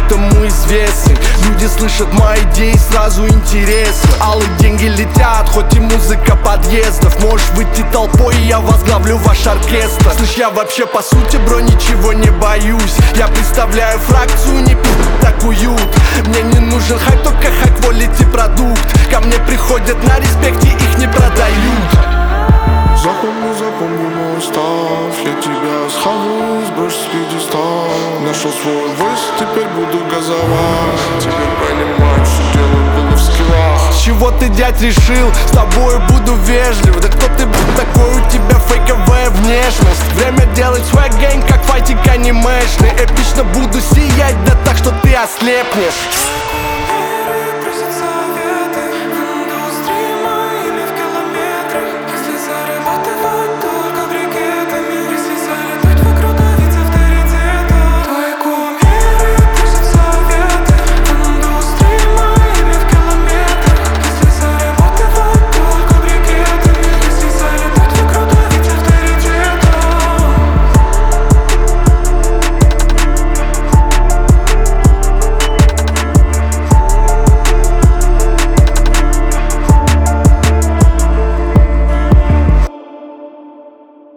этому известны. Люди слышат мои идеи, сразу интересно. Алые деньги летят, хоть и музыка подъездов. Можешь выйти толпой, и я возглавлю ваш оркестр. Слышь, я вообще по сути, бро, ничего не боюсь. Я представляю фракцию, не так уют. Мне не нужен хайп, только high-quality продукт. Ко мне приходят на респекте, их не продают. Запомни, запомни мой устав. Я тебя схаваю, сброшу с пьедестала. Нашел свой войс, теперь буду газовать. Теперь понимаю, что дело было в скиллах. С чего ты, дядь, решил? С тобой буду вежлив. Да кто ты был такой, у тебя фейковая внешность. Время делать свой гейм, как файтинг анимешный. Эпично буду сиять, да так, что ты ослепнешь.